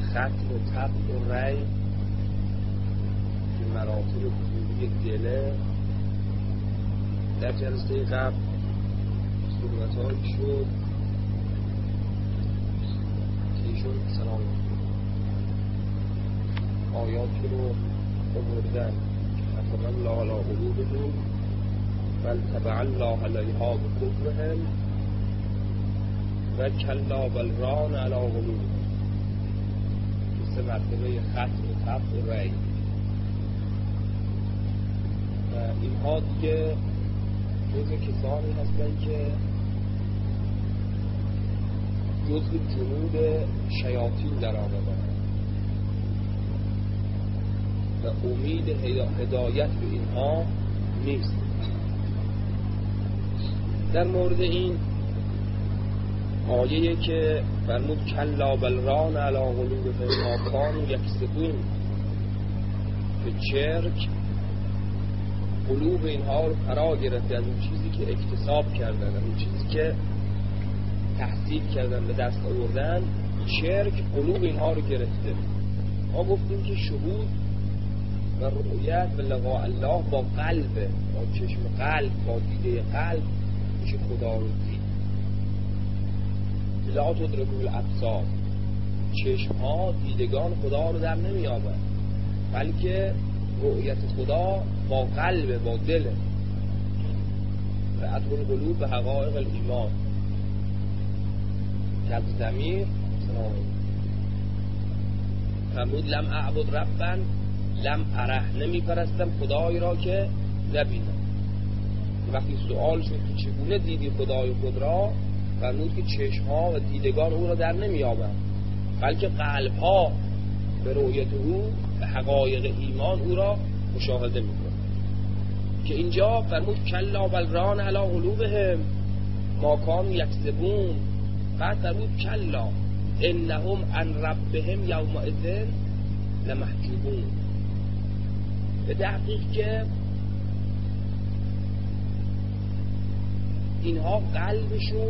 ختم و طبع و ری که مراتب کلی دله. در جلسه قبل صحبت‌هایی شد که ایشون سلام آیاتی رو آوردن که ختم الله علی قلوبهم بل طبع الله علیها بکفرهم و کلا بل ران علی قلوبهم. سه مرتبه ختم و طبع و ری و اینها دیگه جزء کسانی هستن که جزء جنود شیاطین در آمدن و امید هدایت به اینها نیست. در مورد این آیه که فرمود کلا بل ران علی قلوبهم ما کانوا یکسبون، که چرک قلوب اینها رو فرا گرفته از اون چیزی که اکتساب کردن، از اون چیزی که تحصیل کردن به دست آوردن. چرک قلوب اینها رو گرفته. ما گفتیم که شهود و رؤیت و لقاء الله با قلبه، با چشم قلب، با دیده قلب میشه خدا رو دید. لا تدرک الابصار، چشم ها دیدگان خدا رو در نمیابن، بلکه رؤیت خدا با قلب، با دل. رأت القلوب به حقایق الایمان. کذ ضمیر فرمود لم اعبد ربا لم اره، نمی پرستم خدایی را که نبینم. وقتی سوال شد که چگونه دیدی خدای خود را، فرمود که چشم ها و دیدگان او را در نمی یابند، بلکه قلب ها به رؤیت او به حقایق ایمان او را مشاهده می کنند. که اینجا فرمود کلا بل ران علی قلوبهم ما کانوا یکسبون. بعد فرمود کلا انهم عن ربهم یومئذ لمحجوبون. به تحقیق که اینها قلبشون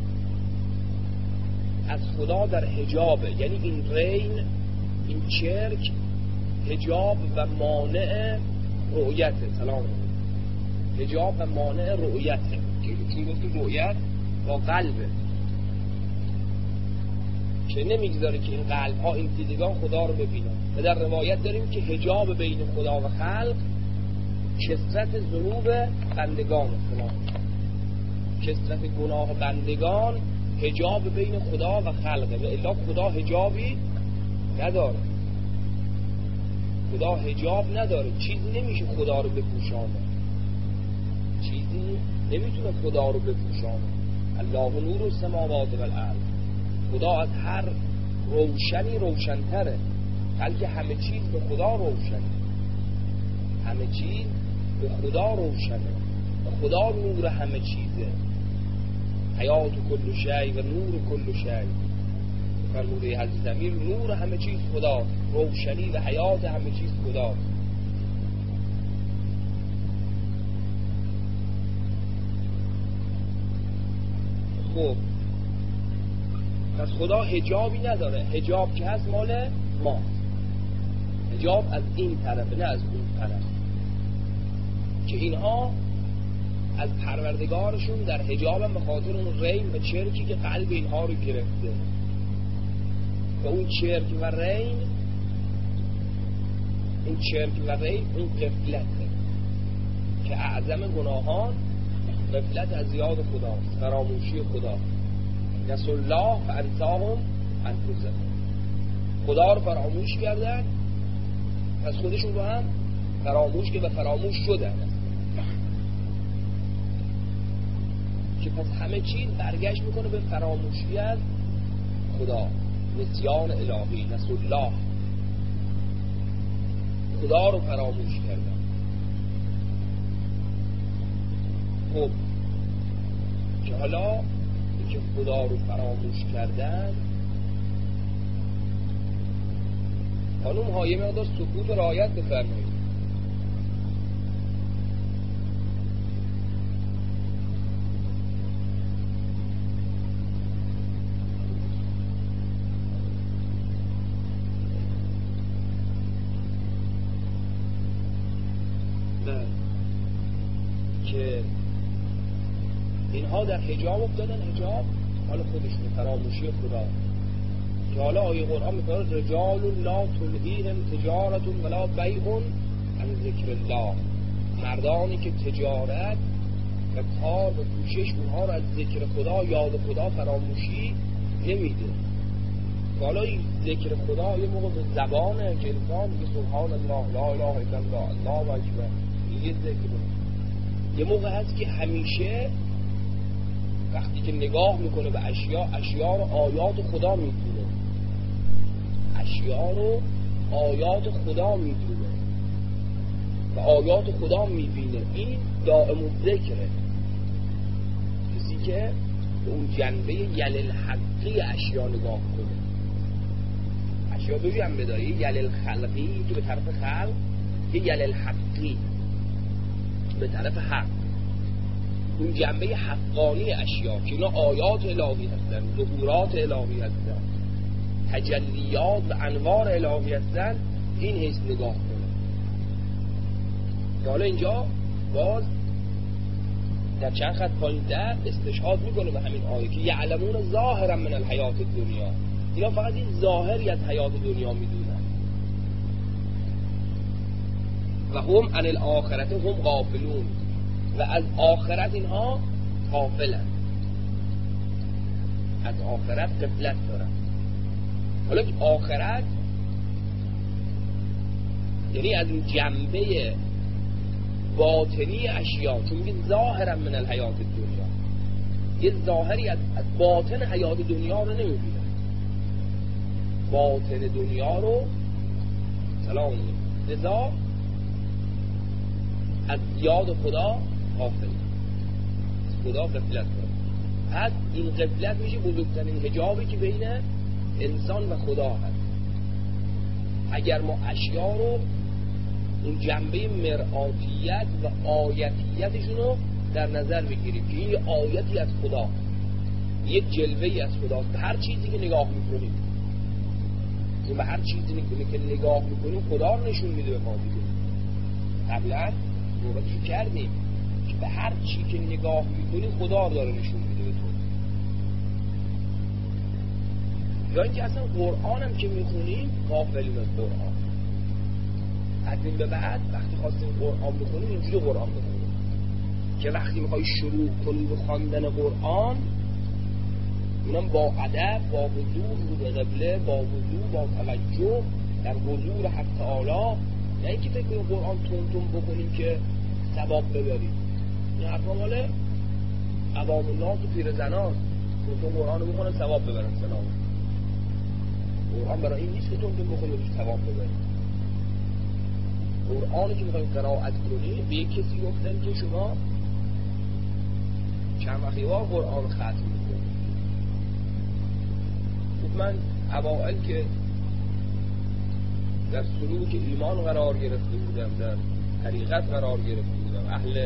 از خدا در حجابه، یعنی این رین، این چرک حجاب و مانع رؤیته. سلام حجاب و مانع رؤیته، که چون گفت رؤیت با قلبه که نمیگذاره که این قلب ها، این دیدگان خدا رو ببینن. و در روایت داریم که حجاب بین خدا و خلق کثرت ذنوب بندگان، کثرت گناه بندگان حجاب بین خدا و خلقه. و الا خدا حجابی نداره، خدا حجاب نداره، چیزی نمیشه خدا رو بپوشانه، چیزی نمیتونه خدا رو بپوشانه. الله نور السماوات والارض، خدا از هر روشنی روشن‌تره، بلکه همه چیز به خدا روشنه، همه چیز به خدا روشنه و خدا نور همه چیزه. حیات کل شیء و نور کل شیء. فرموده حضرت امیر نور همه چیز خدا، روشنی و حیات همه چیز خدا. خب پس خدا حجابی نداره، حجاب که هست مال ما، حجاب از این طرف نه از اون طرف، که اینها از پروردگارشون در حجابن به خاطر اون رین و چرکی که قلب اینها رو گرفته. و اون چرک و رین، این چرک و رین اون غفلته که اعظم گناهان غفلت از یاد خداست، فراموشی خدا. نسوا الله فانساهم انفسهم، خدا رو فراموش کردن، پس خودشون رو هم فراموش که و فراموش شدن، که پس همه چیز برگشت میکنه به فراموشی از خدا، نسیان الهی. نسوا الله، خدا رو فراموش کردن. خب که حالا که خدا رو فراموش کردن، خانوم ها یه مقدار سکوت و رعایت بفرمایید. که اینها در حجاب افتادن، حجاب حالا خودشون فراموشی خدا، که حالا آیه قرآن میگه رجال لا تلهیهم تجارت ولا بیع عن ذکر الله، مردانی که تجارت و کار و کوشش اونها رو از ذکر خدا، یاد خدا فراموشی نمیده. حالا این ذکر خدا یه موقع به زبانه که انسان میگه سبحان الله لا اله الا الله الله اکبر، یه ذکر. یه موقع هست که همیشه وقتی که نگاه میکنه به اشیا رو آیات خدا میدونه، اشیا رو آیات خدا میدونه و آیات خدا میبینه. این دائم الذکره، کسی که به اون جنبه یل الحقی اشیا نگاه کنه. اشیا دو جنبه داره، یل الخلقی که به طرف خلق، یه یل الحقی به طرف حق. اون جنبه حقانی اشیا که اینا آیات الهی هستن، ظهورات الهی هستن، تجلیات و انوار الهی هستن، این حیث نگاه کنه. حالا اینجا باز در چند خط پایین در استشهاد میکنه به همین آیه که یعلمون ظاهرا من الحیات الدنیا، اینا فقط این ظاهری از حیات دنیا میدونن و هم عن الاخرت هم غافلون، و از آخرت اینها غافلن، از آخرت غفلت دارن. حالا آخرت یعنی از این جنبه باطنی اشیا، چون میگه ظاهرا من الحیات الدنیا، یه ظاهری از باطن حیات دنیا رو نمیبینن، باطن دنیا رو سلام لذا از یاد خدا غافل، خدا غفلت داره. پس این غفلت میشه بزرگترین حجابی که بین انسان و خدا هست. اگر ما اشیا رو اون جنبه مرآتیت و آیتیتشون رو در نظر بگیریم که این یه آیتی از خدا، یک جلوه‌ای از خداست به هر چیزی که نگاه میکنیم، چون به هر چیزی که نگاه میکنیم خدا رو نشون میده به ما دیگه. قبلا صحبتشو کردیم که به هر چی که نگاه میکنیم خدا رو داره نشون میده به تو. یا اینکه اصلا قرآن هم که میخونیم غافلیم از قرآن. از این به بعد وقتی خواستیم قرآن بخونیم اینجوری قرآن بخونیم که وقتی میخوای شروع کنی به خواندن قرآن اونم با ادب، با حضور رو به قبله، با حضور، با توجه در حضور حق تعالی، نه اینکه فکر کنیم قرآن تون بخونیم که ثواب ببریم. این حرفا ماله عوام الناس و پیرزنان، تون قرآن رو بخونن ثواب ببرن. سلام، قرآن برای این نیست که تون بخونیم و ثواب ببریم. قرآنی که میخوایم قرائت کنیم به یک کسی گفتن که شما چند وقتی بار قرآن ختم میکنید. من اوائل که در سلوک ایمان قرار گرفته بودم، در طریقت قرار گرفته بودم، اهل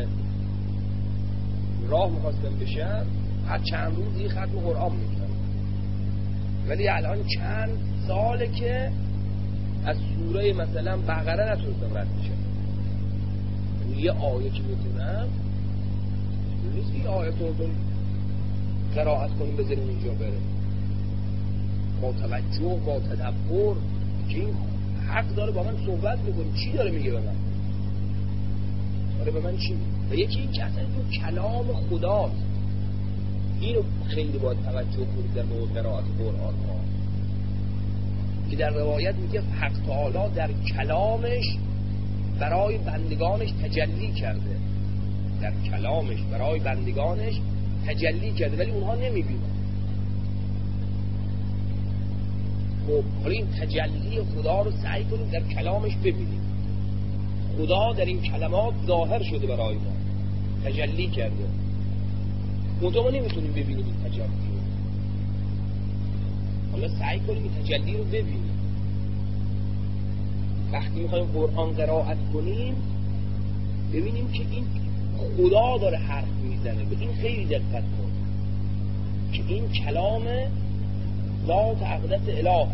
راه میخواستم بشم، هر چند روز یه ختم قرآن میکنم. ولی الان چند ساله که از سوره مثلا بقره نتونستم رد بشم. یه آیه که میتونم نیست که آیه تونتون قرائت کنیم بذاریم اینجا بره، با توجه، با تدبر که این حق داره با من صحبت میکنه. چی داره میگه به من؟ داره به من چی میگه؟ و یکی این که اصلا این کلام خداست. اینو خیلی باید توجه کنید در مورد قرائت قرآن ها، که در روایت میگه حق تعالی در کلامش برای بندگانش تجلی کرده، در کلامش برای بندگانش تجلی کرده ولی اونها نمیبینن. خب حالا این تجلی خدا رو سعی کنیم در کلامش ببینیم. خدا در این کلمات ظاهر شده برای ما، تجلی کرده، منتها ما نمیتونیم ببینیم این تجلی رو. حالا سعی کنیم این تجلی رو ببینیم. وقتی میخوایم قرآن قرائت کنیم ببینیم که این خدا داره حرف میزنه، به این خیلی دقت کن که این کلام ذات اقدس الهه.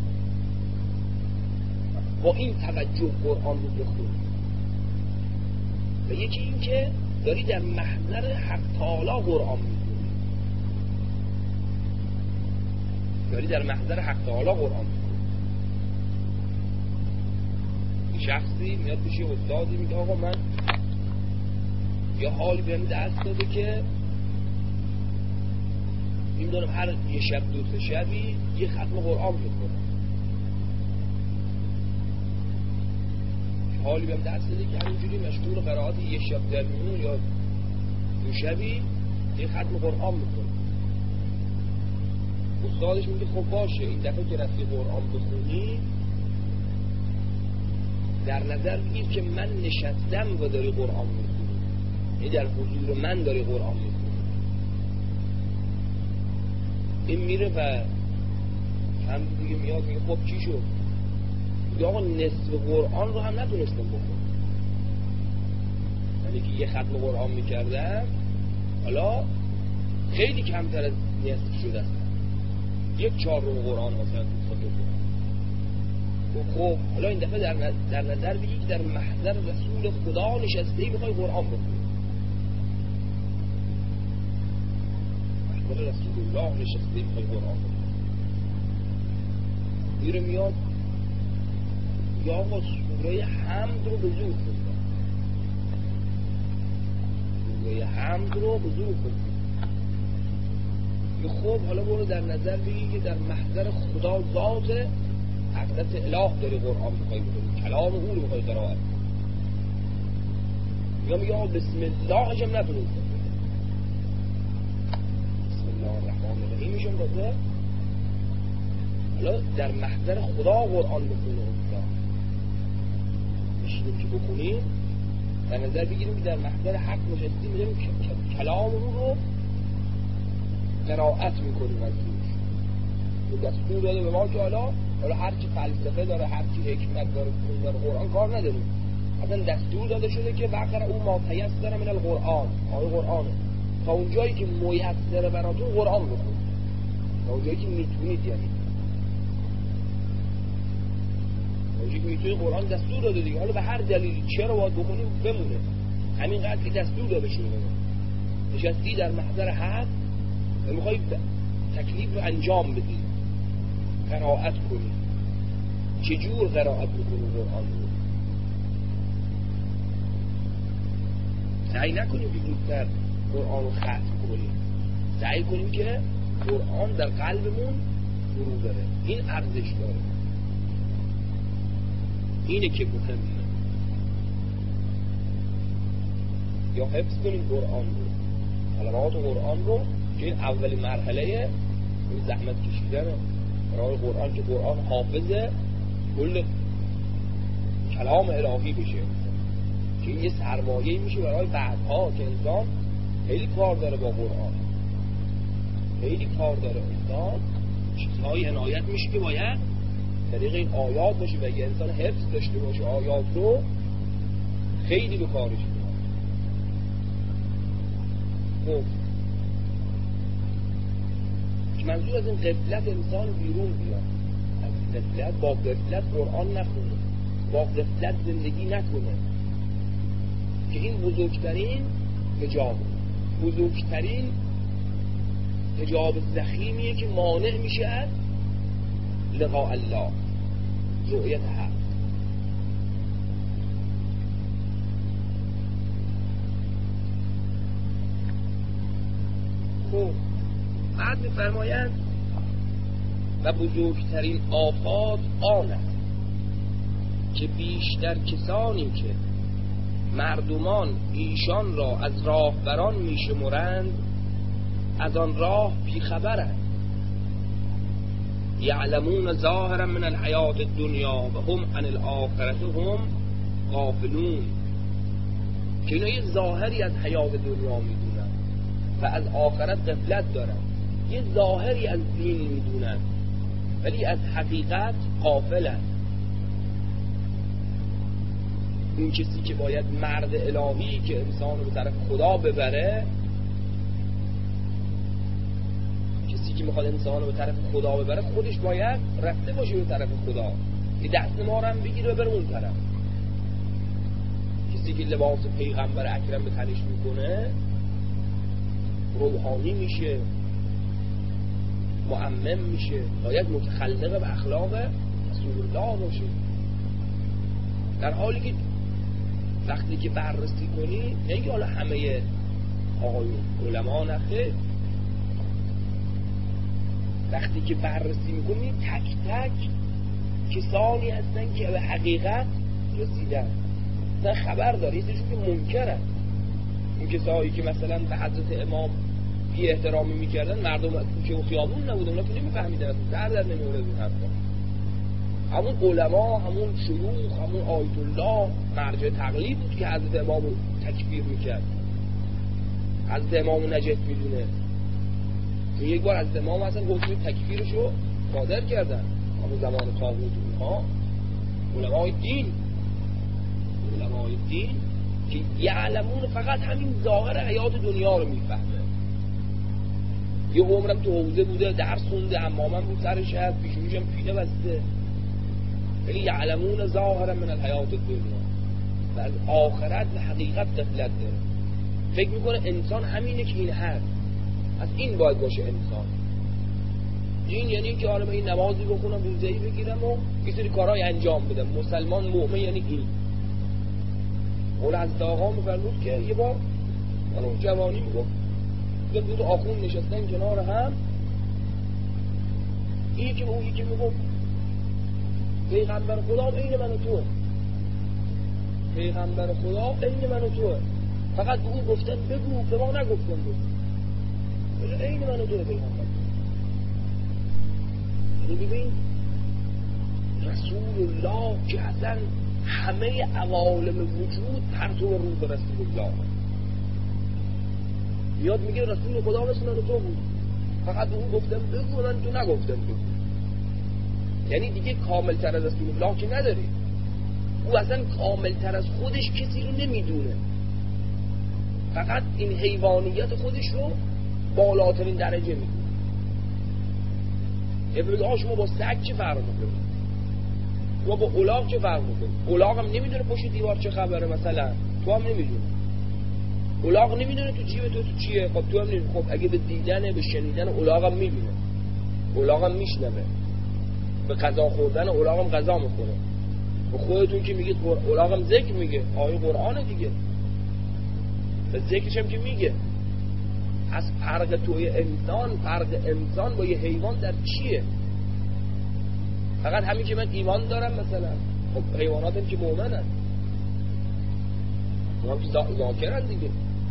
با این توجه قرآن رو بخونیم. و یکی این که داری در محضر حق تعالی قرآن میخونی، داری در محضر حق تعالی قرآن میخونی. شخصی میاد پیش استادی میگه آقا من یه حالی بهم دست داده که میدونم هر یه شب دو سه شبی یه ختم قرآن بکنم، حالی بهم دست داده که همینجوری مشغول قرائت یه شب در میون یا دو شبی یه ختم قرآن بکنم. استادش میگه خب باشه، این دفعه که رفتی قرآن بخونی در نظر بگیر که من نشستم و داری قرآن میخونی، یعنی در حضور من داری قرآن میخونی. این میره و هم دیگه میاد میگه خب چی شد؟ میگه آقا نصف قرآن رو هم نتونستم بخونم، یعنی که یه ختم قرآن میکردم حالا خیلی کمتر از نصف شده است، 1/4 قرآن مثلا بخونم. خب حالا این دفعه در نظر بگی که در محضر رسول خدا نشسته ای میخوای قرآن بخونی، محضر رسول الله نشسته ای میخوای قرآن بخونی. میره میاد یا آقا سوره حمد رو به زور خوندم، سوره حمد رو به زور خوندم. خب حالا برو در نظر بگی که در محضر خدا ذات حضرت اله داری قرآن میخوای بکنی، کلام او رو میخوای قرائت کنی. یا میگه آقا بسم الله هم نتونستم، بسم الله الرحمن الرحیم میشم داده. حالا در محضر خدا قرآن بکنی، میشینیم که بکنیم در نظر بگیریم که در محضر حق نشستیم، میدونیم کلام او رو قرائت میکنیم از روش. دستور داده به ما که حالا هر کی فلسفه داره، هر کی حکمت داره، قرآن کار نداریم. اصلا دستور داده شده که بقره او ما تیسر من القرآن، آیه قرآنه، تا اون جایی که میسره براتون قرآن بخون، تا اون جایی که میتونید، یعنی تا اون جایی که میتونید قرآن دستور داده دیگه. حالا به هر دلیلی چرا باید بخونیم بمونه، همینقدر که دستور داده شده. نشستی در محضر حق و میخوای تکلیف رو انجام بدی، قرائت کنی. چجور قرائت میکنی قرآن رو؟ سعی نکنیم که زودتر قرآن رو ختم کنیم، سعی کنیم که قرآن در قلبمون فرو بره. این ارزش داره، اینه که مهمه. یا حفظ کنیم قرآن رو، کلمات قرآن رو، که این اولین مرحله این زحمت کشیدنه برای قرآن، که قرآن حافظه کل کلام الهی بشه، که این یه سرمایه‌ای میشه برای بعدها که انسان خیلی کار داره با قرآن، خیلی کار داره. انسان چیزهایی عنایت میشه که باید طریق این آیات باشه و اگه انسان حفظ داشته باشه آیات رو خیلی به کارش میاد. خب منظور از این غفلت انسان بیرون بیاد، از غفلت، با غفلت قرآن نخونه، با غفلت زندگی نکنه، که این بزرگترین حجاب، بزرگترین حجاب زخیمیه که مانع میشه از لقاء الله، رؤیت حق. خب بعد می‌فرمایند و بزرگترین آفات آن است که بیشتر کسانی که مردمان ایشان را از راهبران میشمرند از آن راه بیخبرند، یعلمون ظاهرا من الحیات الدنیا و هم عن الاخرة هم غافلون، که اینا یه ظاهری از حیات دنیا میدونن و از آخرت غفلت دارن، یه ظاهری از دین میدونن ولی از حقیقت غافلن. اون کسی که باید مرد الهی که انسان رو به طرف خدا ببره، کسی که میخواد انسان رو به طرف خدا ببره خودش باید رفته باشه به طرف خدا، یه دست ما رو هم بگیره و بره اون طرف. کسی کسی که لباس پیغمبر اکرم به تنش میکنه روحانی میشه، معمم میشه، باید متخلق به اخلاق رسول الله باشه. در حالی که وقتی که بررسی کنی اینکه حالا همه آقایون علما نخیر، وقتی که بررسی میکنی تک تک کسانی هستن که به حقیقت رسیدن، نه خبر داره، یه سرشون که منکرن. اون کسایی که مثلا به حضرت امام بی احترامی میکردن، مردم کوچه و خیابون نبودن، اونا که نمیفهمیدن، در نمیورد این حرفا. همون علما، همون شیوخ، همون آیت الله مرجع تقلید بود که حضرت امام تکفیر میکرد، حضرت امام نجات میدونه. که یک بار حضرت امام اصلا گفتگوی تکفیرشو صادر کردن همون زمان طاغوت. اونها علمای دین که یعلمون فقط همین ظاهر حیات دنیا رو میفهمه. یه عمرم تو حوزه بوده، درس خونده، حمامم بود سرش هست، پیشونیش هم پینه بسته، یعنی یعلمون ظاهر من الحیات دنیا و از آخرت و حقیقت غفلت داره. فکر میکنه انسان همینه که این هست، از این باید باشه انسان. دین یعنی که آره من این نمازی بخونم، روزه‌ای بگیرم و یه سری کارهای انجام بدم. مسلمان مؤمن یعنی این. اون از آقا میفرمود که یه بار من اون جوانی میگفت دو تا آخون نشستن کنار هم، این یکی به اون یکی میگفت پیغمبر خدا عین من و توه، پیغمبر خدا عین من و توه، فقط به اون گفتن بگو، به ما نگفتن بگو، عین من و توه پیغمبر. ببین رسول الله که اصلا همه عوالم وجود پرتو رو به رسول الله یاد میگه رسول خدا مثل من تو بود، فقط به اون گفتم بگو، من تو نگفتم بگو. یعنی دیگه کامل تر از رسول الله که نداری. او اصلا کامل تر از خودش کسی رو نمیدونه، فقط این حیوانیت خودش رو بالاترین درجه میدونه. ابراهیم شما با سگ چه فرق میکنه؟ شما با الاغ چه فرق میکنه؟ الاغ هم نمیدونه پشت دیوار چه خبره، مثلا تو هم نمیدونه. الاغ نمیدونه تو جیب تو چیه، خب تو هم نمیدونه. خب اگه به دیدن به شنیدن الاغ هم میبینه، الاغ هم میشنوه، به غذا خوردن الاغ هم غذا میخوره. به خودتون که میگید الاغ هم ذکر میگه، آیه قرآنه دیگه، به ذکرش هم که میگه. از فرق توی انسان، فرق انسان با یه حیوان در چیه؟ فقط همین که من ایمان دارم مثلا، خب حیوانات هم که مؤمنن، اونا هم که ذاکرن دیگه.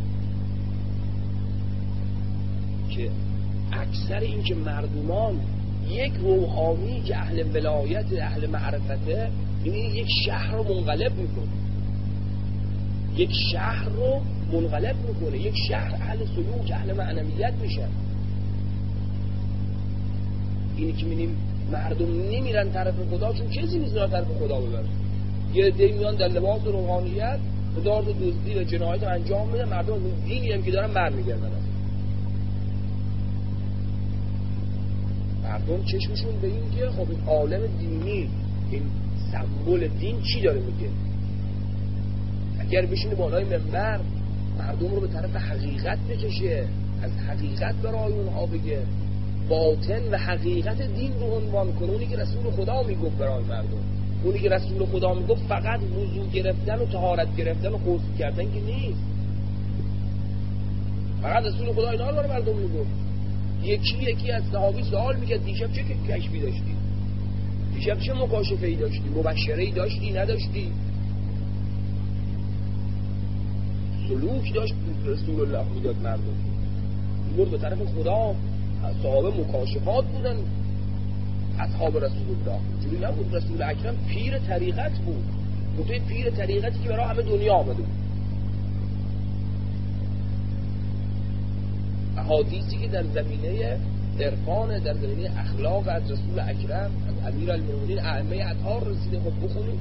که اکثر این که مردمان یک روحانی که اهل ولایت، اهل معرفته، این یک شهر رو منقلب میکنه، یک شهر رو منقلب میکنه، یک شهر اهل سلوک، اهل معنویت میشن. اینی که می‌بینیم مردم نمیرن طرف خدا چون کسی نیست طرف خدا ببره. یه عده میان در لباس روحانیت هزار تا دزدی و جنایت انجام میدن، مردم دینی هم که دارن برمیگردن. مردم چشمشون به این که خب این عالم دینی، این سمبل دین چی داره میگه. اگر بشینه بالای منبر مردم رو به طرف حقیقت بکشه، از حقیقت برای اونها بگه، باطن و حقیقت دین رو عنوان کنه، اونی که رسول خدا میگفت برای مردم، اونی که رسول خدا میگفت فقط وضو گرفتن و طهارت گرفتن و غسل کردن که نیست، فقط رسول خدا اینا رو برای مردم میگفت. یکی از صحابی سوال میکرد دیشب چه کشفی داشتی؟ دیشب چه مکاشفه‌ای داشتی؟ مبشره‌ای داشتی نداشتی؟ سلوک داشت رسول الله میداد مردم، میبرد به طرف خدا. صحابه مکاشفات بودن اصحاب رسول الله، جوری نبود. رسول اکرم پیر طریقت بود، توی پیر طریقتی که برای همه دنیا آمده بود. احادیثی که در زمینه عرفان، در زمینه اخلاق از رسول اکرم، از امیرالمومنین ائمه اطهار رسیده. خب بخونیم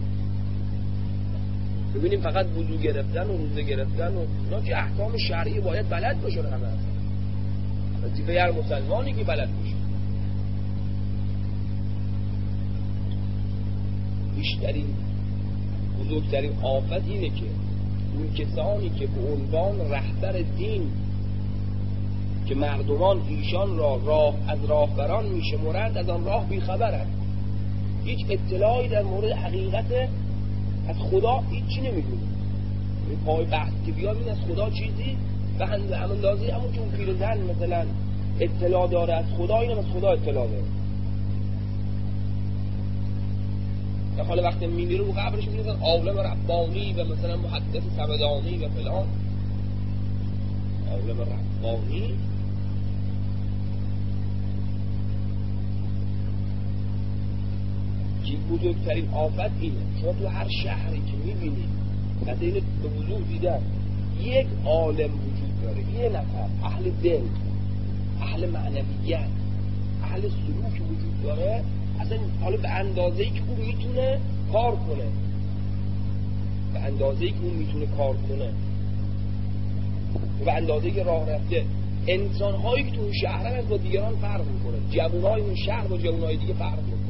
ببینیم فقط وضو گرفتن و روزه گرفتن و اونا که احکام شرعی باید بلد باشن، همه وظیفه هر مسلمانی که بلد باشه. بیشترین بزرگترین آفت اینه که اون کسانی که به عنوان رهبر دین که مردمان ایشان را از راهبران میشمرند از آن راه بیخبرند، هیچ اطلاعی در مورد حقیقت از خدا هیچی نمیدونه. پای بحث که بیاد این از خدا چیزی به اندازه همون که اون پیرزن مثلا اطلاع داره از خدا، اینم از خدا اطلاع داره. در حال وقتی میمیره رو قبرش میگن عالم ربانی و مثلا محدث سمدانی و فلان. عالم ربانی که بزرگترین آفت اینه. شما تو هر شهری که میبینید مثلا اینو به وضوح دیدن یک عالم وجود داره، یه نفر اهل دل، اهل معنویت، اهل سلوک وجود داره، اصلا حالا به اندازه‌ای که اون میتونه کار کنه، به اندازه‌ای که اون میتونه کار کنه و به اندازه‌ای که راه رفته. انسان‌هایی که تو اون شهرن از با دیگران فرق میکنه، جوانای اون شهر با جوانای دیگه فرق میکنه.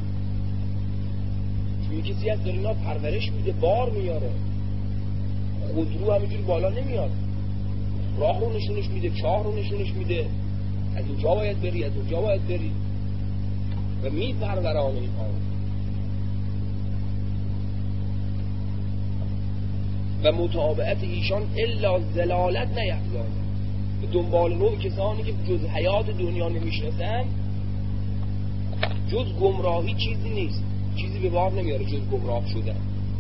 چون کسی از اینا پرورش میده، بار میاره، خودرو همینجوری بالا نمیاد، راه رو نشونش میده، چاه رو نشونش میده، از اینجا باید بری، از اونجا باید بری و میپرورانه این ها و متابعت ایشان الا زلالت نیفزاید. به دنبال رو کسانی که جز حیات دنیا نمیشناسن، جز گمراهی چیزی نیست، چیزی به بار نمیاره جز گمراه شدن.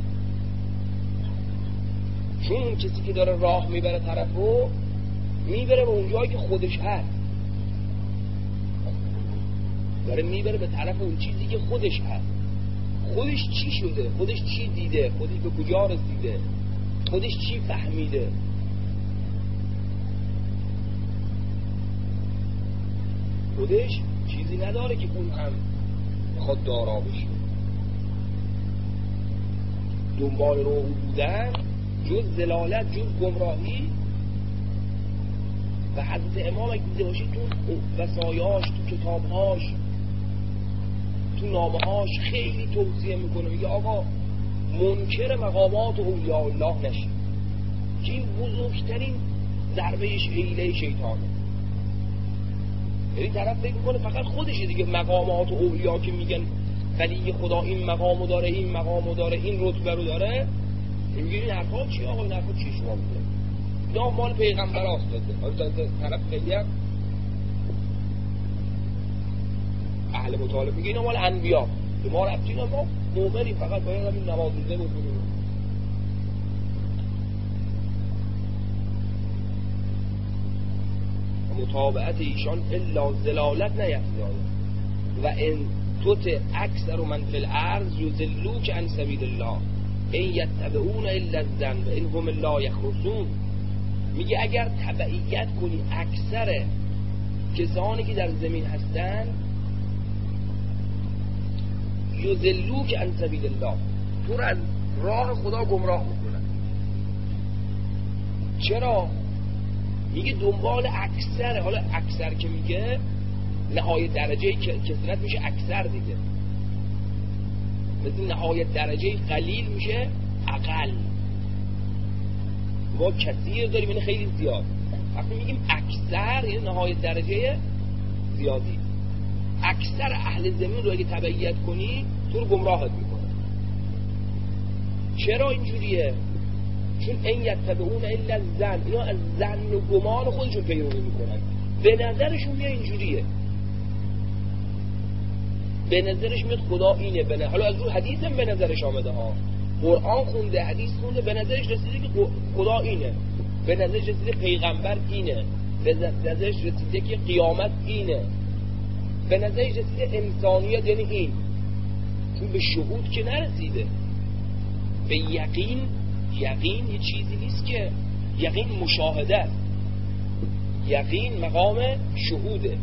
چون اون کسی که داره راه میبره طرفو میبره به اونجایی که خودش هست، داره میبره به طرف اون چیزی که خودش هست. خودش چی شده، خودش چی دیده، خودش به کجا رسیده، خودش چی فهمیده. خودش چیزی نداره که اون هم بخواد دارا بشه. دنبال رو بودن جز زلالت، جز گمراهی. و حضرت امام اگه دیده باشید تو وصایاش، تو کتابهاش، تو نامهاش خیلی توصیه میکنه، میگه آقا منکر مقامات اولیاء الله نشید که این بزرگترین ضربه حیله شیطانه. یعنی طرف فکر میکنه فقط خودشه دیگه، مقامات اولیاء که میگن ولی خدا این مقامو داره، این مقامو داره، این رتبه رو داره، میگه این حرفا چیه آقا، این حرفا چیه شما میگه؟ اینا مال پیغمبر هاست داده. طرف خیلی هم اهل مطالعه میگه اینا مال انبیا، به ما ربطی نداره، ما مؤمنیم، فقط باید همین نماز روزه بکنیم. متابعت ایشان الا زلالت نیفزاید و ان تطع اکثر من فی الارض یضلوک عن سبیل الله ان یتبعون الا الظن و ان هم لا یخرصون. میگه اگر تبعیت کنی اکثر کسانی که در زمین هستن، یضلوک عن سبیل الله، تو رو از راه خدا گمراه میکنن. چرا؟ میگه دنبال اکثر. حالا اکثر که میگه نهایت درجه کثرت میشه اکثر دیگه، مثل نهایت درجه قلیل میشه اقل. ما کثیر داریم یعنی خیلی زیاد، وقتی میگیم اکثر یعنی نهایت درجه زیادی. اکثر اهل زمین رو اگه تبعیت کنی تو رو گمراهت میکنه. چرا اینجوریه؟ چون این یتبعون الا الظن، اینا از ظن و گمان خودشون پیروی میکنن. به نظرشون میاد اینجوریه، به نظرش میاد خدا اینه، حالا از رو حدیث هم به نظرش آمده ها، قرآن خونده، حدیث خونده، به نظرش رسیده که خدا اینه، به نظرش رسیده پیغمبر اینه، به نظرش رسیده که قیامت اینه، به نظرش رسیده انسانیت یعنی این. چون به شهود که نرسیده، به یقین. یقین یه چیزی نیست که، یقین مشاهده است، یقین مقام شهوده.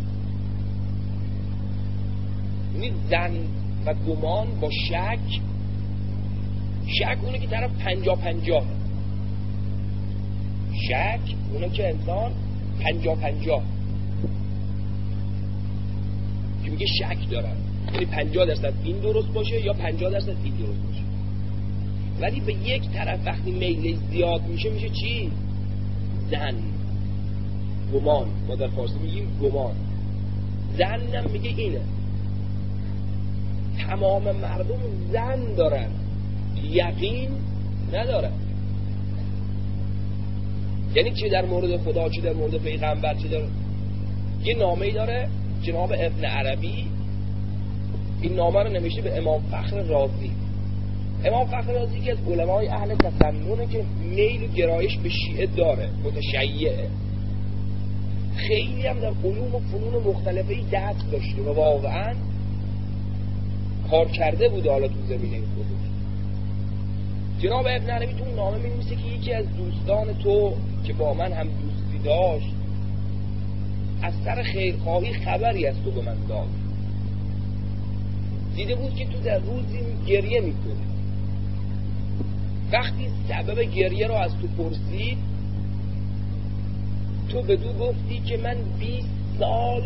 یعنی ظن و گمان با شک اونه که طرف 50-50، شک اونه که انسان 50-50 که میگه شک دارن، یعنی 50% این درست باشه یا 50% این درست باشه. ولی به یک طرف وقتی میل زیاد میشه چی؟ زن، گمان. ما در فارسی میگیم گمان. زنم میگه اینه. تمام مردم زن دارن، یقین ندارن. یعنی چه در مورد خدا، چه در مورد پیغمبر، چه در... یه نامه‌ای داره جناب ابن عربی، این نامه رو نوشته به امام فخر رازی. امام فخر رازی که از علمای اهل تسننه که میل و گرایش به شیعه داره، متشیعه، خیلی هم در علوم و فنون مختلفی دست داشته و واقعا کار کرده بود حالا تو زمینه خودش. جناب ابن عربی تو اون نامه می‌نویسه که یکی از دوستان تو که با من هم دوستی داشت از سر خیرخواهی خبری از تو به من داد. دیده بود که تو در روزی گریه میکنی. وقتی سبب گریه رو از تو پرسید، تو به تو گفتی که من 20 سال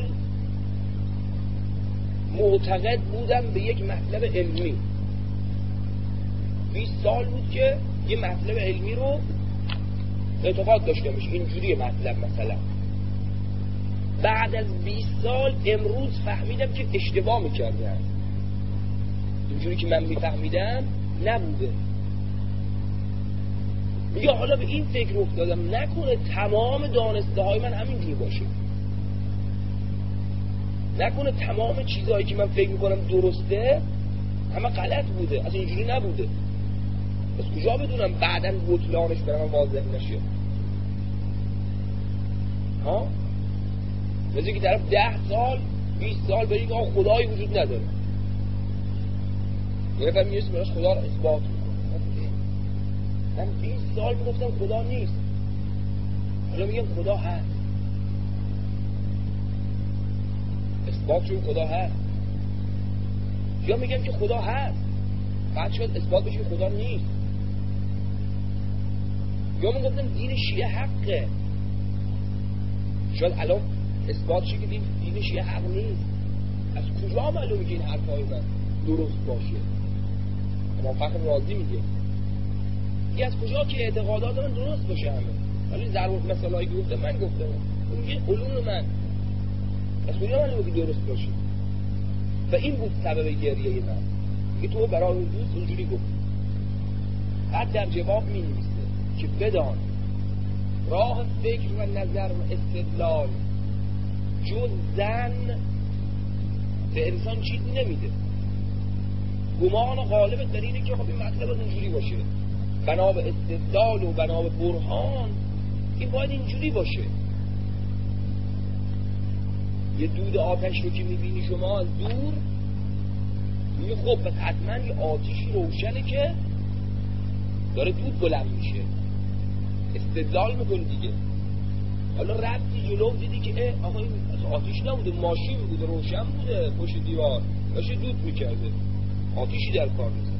معتقد بودم به یک مطلب علمی. 20 سال بود که یه مطلب علمی رو اعتقاد داشتمش، اینجوری مطلب مثلا. بعد از 20 سال امروز فهمیدم که اشتباه میکردم، اینجوری که من میفهمیدم نبوده. میگه حالا به این فکر افتادم نکنه تمام دانسته های من همینجور باشه، نکنه تمام چیزهایی که من فکر میکنم درسته همه غلط بوده، اصلا اینجوری نبوده. از کجا بدونم بعداً بطلانش برام واضح نشه؟ ها؟ مثل که طرف 10 سال 20 سال بگه که خدایی وجود نداره، یه نفر میرسه براش خدا رو اثبات میکنه. من 20 سال میگفتم خدا نیست، حالا میگم خدا هست، اثبات شد خدا هست. یا میگم که خدا هست بعد شد اثبات بشه خدا نیست. یا من گفتم دین شیعه حقه، شاید الان اثبات شه که دین شیعه حق نیست. از کجا معلومه که این حرفای من درست باشه؟ امام فخر رازی میگه از کجا که اعتقادات من درست باشه همه، ولی ضرورت مسائلی که گفتم من گفتم، اون میگه علوم من از کجا معلومه که درست باشه؟ و این بود سبب گریه من که تو برای اون دوست اونجوری گفت. بعد در جواب می نویسه که بدان راه فکر و نظر و استدلال جز زن به انسان چیزی نمیده. گمان غالب در اینه که خب این مطلب اونجوری باشه، بنا به استدلال و بنا به برهان این باید اینجوری باشه. یه دود آتش رو که میبینی شما از دور، میگه خب پس حتما یه آتشی روشنه که داره دود بلند میشه، استدلال میکنی دیگه. حالا رفتی جلو دیدی که آقا این آتش نبوده، ماشین بوده، روشن بوده پشت دیوار داشته دود میکرده، آتشی در کار میزه.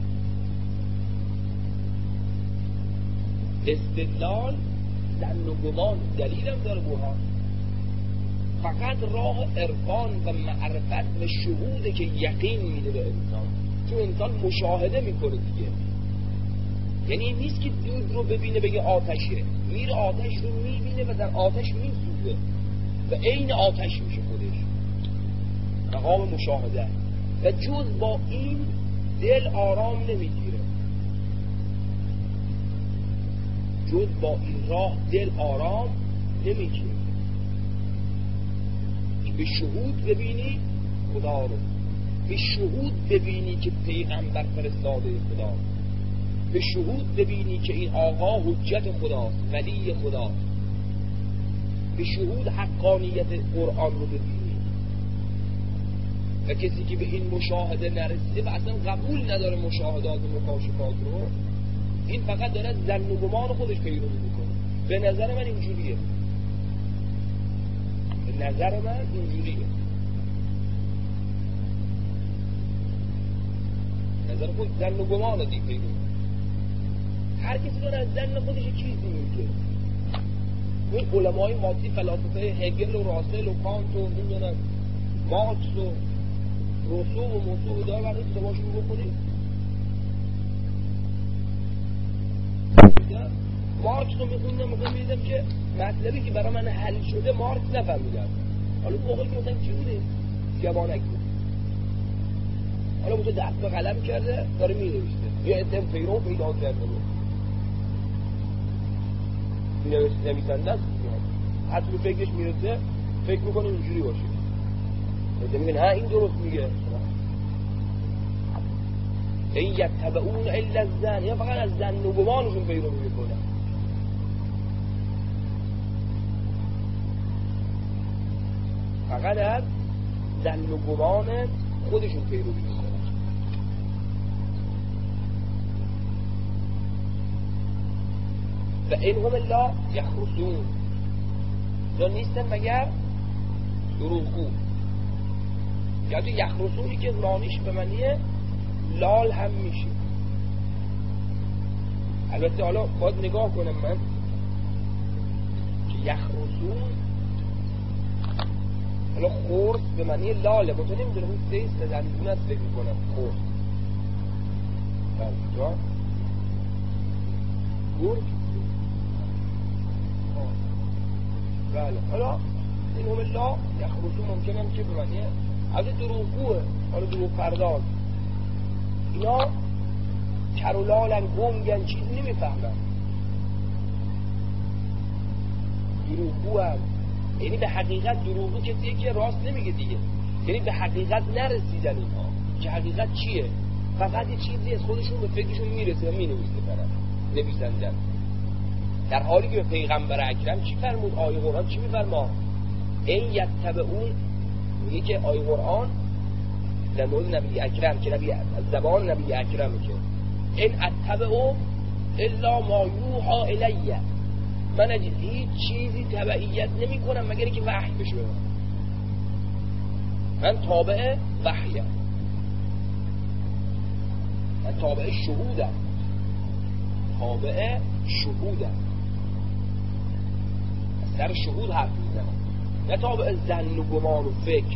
استدلال زن و گمان دلیلم داره، برهان. فقط راه عرفان و معرفت و شهوده که یقین میده به انسان، چون انسان مشاهده میکنه دیگه. یعنی این نیست که دود رو ببینه بگه آتشه، میره آتش رو میبینه و در آتش میسوزه و عین آتش میشه خودش، مقام مشاهده. و جز با این دل آرام نمیگیره، جز با این راه دل آرام نمیگیره. به شهود ببینی خدا رو، به شهود ببینی که پیغمبر فرستاده خدا، به شهود ببینی که این آقا حجت خداست، ولی خداست، به شهود حقانیت قرآن رو ببینی. و کسی که به این مشاهده نرسیده و اصلا قبول نداره مشاهدات و مکاشفات رو، این فقط داره ظن و گمان خودش پیروی میکنه. به نظر من اینجوریه، به نظر من اینجوریه، نظر خود ظن و گمان دیگه پیروی. هر کسی داره از ظن خودش چیزی میگه. اون علمای مادی، فلاسفه هگل و راسل و کانت و نمیدونم مارکس و روسو و موسو داره، وقتی کتاباشون رو بخونید مارکس رو میخوندم میدیدم که مطلبی که برای من حل شده مارکس نفهمیدم. حالا موقعی که مثلا چی بوده؟ جوانک بود. حالا تو دست به قلم کرده داره می‌نویسه. یه اسم پیرو پیدا کرده بود. نویسنده است. حتی به فکرش میرسه فکر میکنه اینجوری باشه. بعد میگن ها این درست میگه. این یتبعون الا الظن، یا فقط از ظن و گمانشون پیروی میکنن. فقط از ظن و گمان خودشون پیروی میکنن. و اینهم الا یخرسون، یا نیستن مگر دروغگو. یا تو یخرسونی که معنیش به معنی لال هم میشه. البته حالا باید نگاه کنم من که یخرسون حالا خورس به معنی لاله، با تو نمیدونم اون سیست دندونت فکر میکنم خورس جا گرگ. بله حالا این هم الله یخرسون ممکنم که به معنی از دروغگوه، حالا دروغ پرداز. اینا کرولالن، گنگن، چیزی نمیفهمن، دروغگو هم. یعنی به حقیقت دروغگو کسیه که راست نمیگه دیگه، یعنی به حقیقت نرسیدن اینها که حقیقت چیه، فقط یه چیزی از خودشون به فکرشون میرسه و مینویسه طرف نویسندن. در حالی که به پیغمبر اکرم چی فرمود؟ آیه قرآن چی میفرما؟ این یتبعون، میگه که آیه قرآن در مورد نبی اکرم که نبی از زبان نبی اکرمه که این اتبعو الا ما یوحا الیه، من از هیچ چیزی تبعیت نمی کنم مگر اینکه وحی بشه. من تابع وحیم، من تابع شهودم، تابع شهودم، از سر شهود حرف میزنم، نه تابع ظن و گمان و فکر.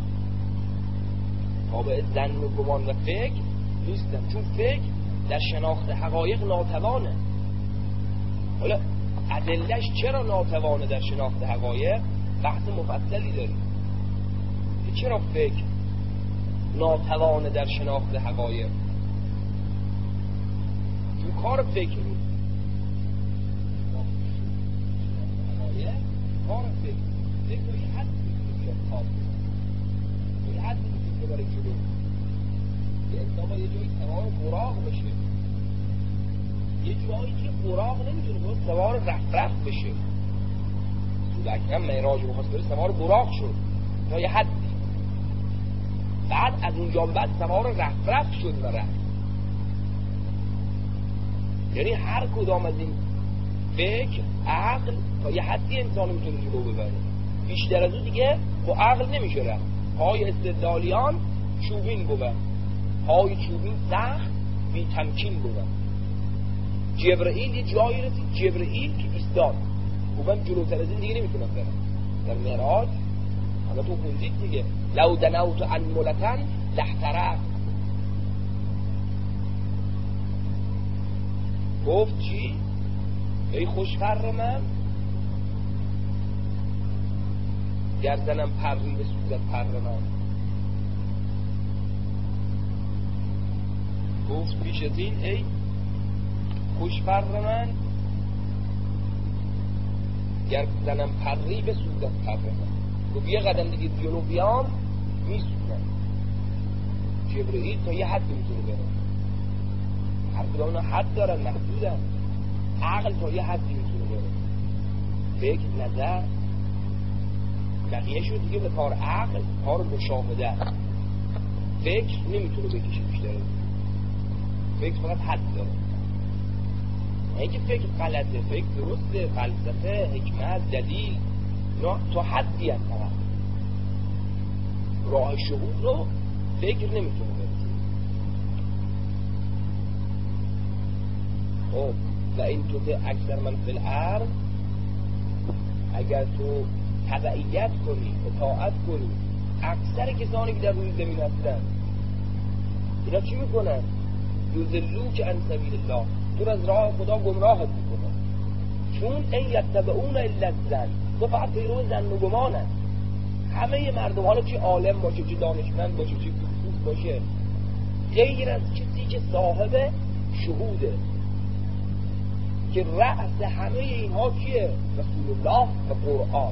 تابع ظن و گمان و فکر نیستم، چون فکر در شناخت حقایق ناتوانه. حالا ادله‌اش چرا ناتوانه در شناخت حقایق؟ بحث مفصلی داریم که چرا فکر ناتوانه در شناخت حقایق. چون کار فکر نیست، کار فکر یه حد میشه، یه حد میشه برای جلو. یه انسان با یه جایی سوار براق بشه، یه جایی که براق نمیتونه باید سوار رفرف بشه. تو اکرم معراج رو خواست بره سوار براق شد تا یه حدی، بعد از اونجا بعد سوار رفرف شد و رفت. یعنی هر کدام از این فکر، عقل تا یه حدی انسان میتونه جلو ببره، بیشتر از اون دیگه با عقل نمیشه رفت. پای استدلالیان چوبین بود، پای چوبین سخت بی تمکین بود. جبرئیل یه جایی رسید، جبرئیل که ایستاد گفتم جلوتر از این دیگه نمیتونم برم. در معراج حالا تو خوندید دیگه، لو دنوت انملتن لحترق، گفت چی؟ ای خوشفر من، گردنم پری به سوزد پر من. گفت پیش از این ای خوشفر من، گردنم پری به سوزد پر من. گفت یه قدم دیگه جلو بیام میسوزم. جبرئیل تا یه حد میتونه بره، هر کدام اونا حد دارن، محدودن. عقل تا یه حدی میتونه بره، فکر، نظر، بقیه شد دیگه به کار عقل، کار مشاهده. فکر نمیتونه بکشه بیشتر، فکر فقط حد داره. نه که فکر غلطه، فکر درسته، فلسفه، حکمت، دلیل، نه تا حدی هست. فقط راه شهود رو فکر نمیتونه برسه. خب و این تو اکثر من فی الارض، اگر تو تبعیت کنی، اطاعت کنی اکثر کسانی که در روی زمین هستن، اینا چی میکنن؟ یضلوک عن سبیل الله، تو از راه خدا گمراهت میکنن. چون این یتبعون الا الظن، تو فقط پیرو ظن و گمانه. همه مردم، حالا چه عالم باشه، چه دانشمند باشه، چه فیلسوف باشه، غیر از کسی که صاحب شهوده، که رأس همه اینها کیه؟ رسول الله و قرآن.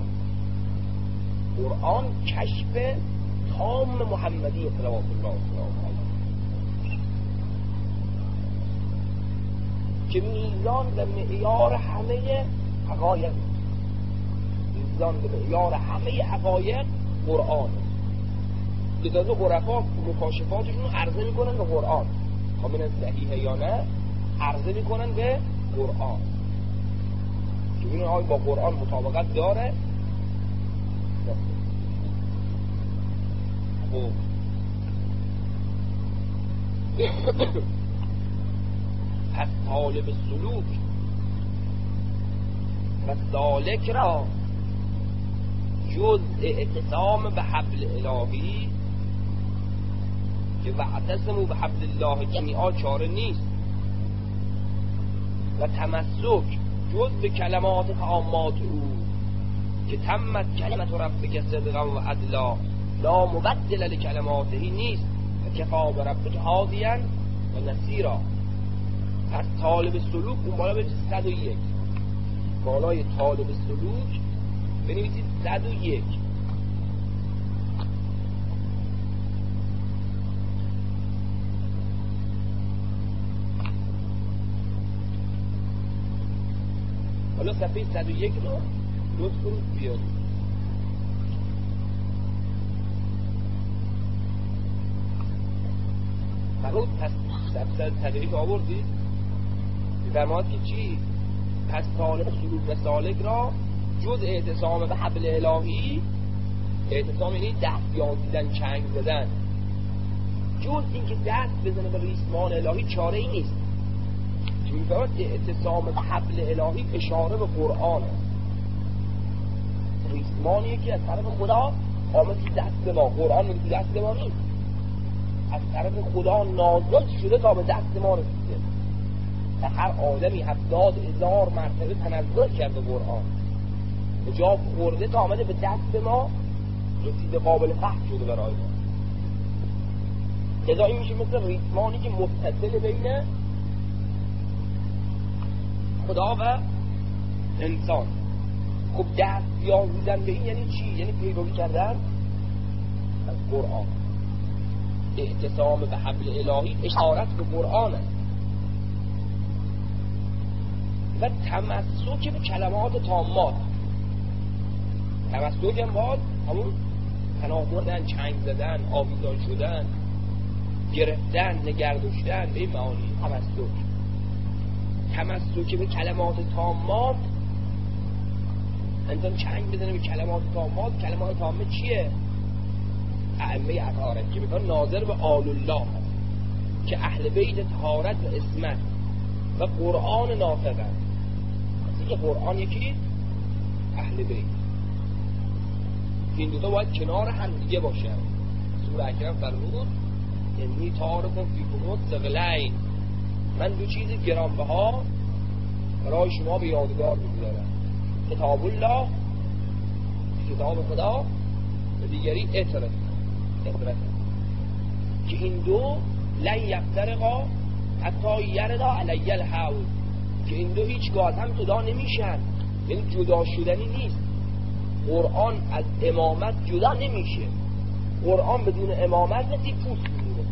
قرآن کشف تام محمدی صلوات الله علیه که میزان و معیار همه حقایق، میزان و معیار همه حقایق قرآن. لذا عرفا مکاشفاتشون رو عرضه میکنن به قرآن، کاملا صحیحه یا نه عرضه میکنن به قرآن که این آیه با قرآن مطابقت داره. پس طالب سلوک و سالک را جز اعتصام به حبل الهی که واعتصموا به حبل الله جمیعا چاره نیست، و تمسک جز به کلمات تامات او که تمت کلمت ربک صدقا و عدلا لا مبدل لکلماته نیست و کفا بربک هادیا و نصیرا. پس طالب سلوک اون بالا بنویسید 101، بالای طالب سلوک بنویسید 101. حالا صفحه 101 رو لطف کنید بیارید. فرود پس صفحه 101 آوردید می‌فرماید که چی؟ پس طالب سلوک و سالک را جز اعتصام به حبل الهی، اعتصام یعنی دست یازیدن، چنگ زدن، جز اینکه دست بزنه به ریسمان الهی چاره ای نیست. چون می‌فرماید اعتصام به حبل الهی اشاره به قرآنه، ریسمانی که از طرف خدا آمد تو دست ما، قرآن تو دست ما نیست، از طرف خدا نازل شده تا به دست ما رسیده. هر آدمی 70,000 مرتبه تنزل کرده قرآن، به جا خورده تا آمده به دست ما رسیده، قابل فهم شده برای ما. لذا این میشه مثل ریسمانی که متصل بین خدا و انسان. خب دست یازیدن به این یعنی چی؟ یعنی پیروی کردن از قرآن. اعتصام به حبل الهی اشارت به قرآن است و تمسک به کلمات تامات. تمسک هم باید همون پناه بردن، چنگ زدن، آویزان شدن، گرفتن، نگردشتن، به این معانی تمسک به کلمات تامات. انسان چنگ بزنه به کلمات تامات. کلمات تامه چیه؟ ائمه اطهارت که میگن ناظر به آل الله هست که اهل بیت طهارت و عصمت و قرآن ناطق هست. که قرآن یکی اهل بیت، این دوتا باید کنار هم دیگه باشن. سوره اکرم فرمود انی تارکم فیکم ثقلین، من دو چیز گرانبها برای شما به یادگار می‌گذارم، کتاب الله، کتاب خدا، و دیگری اطرت که این دو لن یفترقا حتی یردا علی الحوض، که این دو هیچگاه از هم جدا نمیشن، یعنی جدا شدنی نیست. قرآن از امامت جدا نمیشه. قرآن بدون امامت مثل پوست میمونه.